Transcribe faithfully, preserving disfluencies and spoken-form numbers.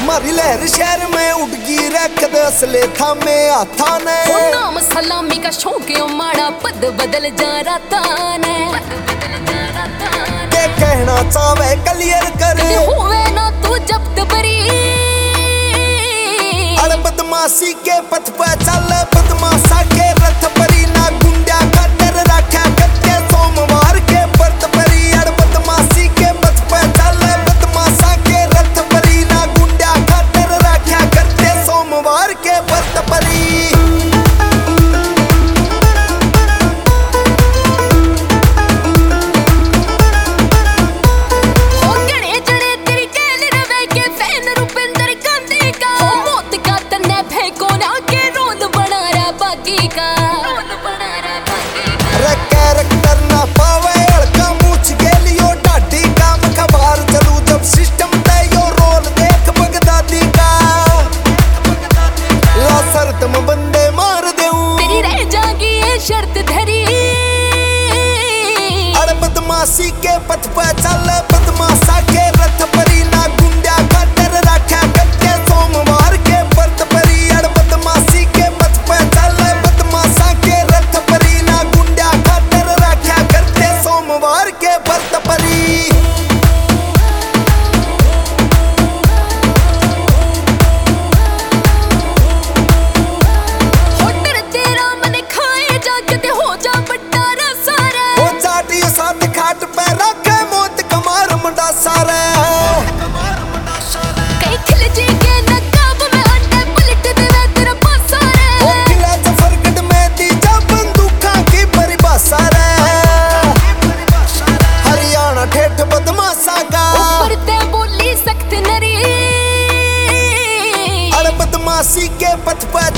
मारी लहर शहर में उड़गी रखद असले थामे हाथा ने। नाम सलामी का शौक माड़ा पद बदल जा राता ने। के कहना चाहे क्लियर कर होवे ना तू जब्त बरी। अरे बदमाशी के पथ पे चल बदमाशा के रथ परी ना गुंडा का डर रखा करते सोमवार के व्रत परी। अरे बदमाशी के पथ पे चल बदमाशा के रथ परी ना गुंडा का डर रखा करते सोमवार के व्रत परी। कैरेक्टर ना पावे हड़का मूछ गेलियो ढाडी काम खबर चलू जब सिस्टम पे यो रोल देख बगदादी का। ला शर्त में बंदे मार देऊं तेरी रह जागी ये शर्त धरी। अरे बदमाशी के पथ पे चल बदमाशा के रथ परी ना गुंडा का डर रखा करते सोमवार के व्रत परी। अरे बदमाशी के पथ पे चल बदमाशा के रथ परी ना गुंडा का डर रखा करते सोमवार के व्रत परी। होटर तेरा मन खाए जाके ते हो जा बट्टा रसारा। वो चाटी साथ खाट पे रखे मौत कमार मुंडा सारे। कई खिल जी के नकाब में अंडे पलट देवे तेरा पासा रे। वो किला जफरगढ़ में दी जा बंदूका की परिभाषा रे। हरियाणा ठेठ बदमाशा का ऊपर ते बोली सख्त नरी। अरे बदमाशी के पथ पे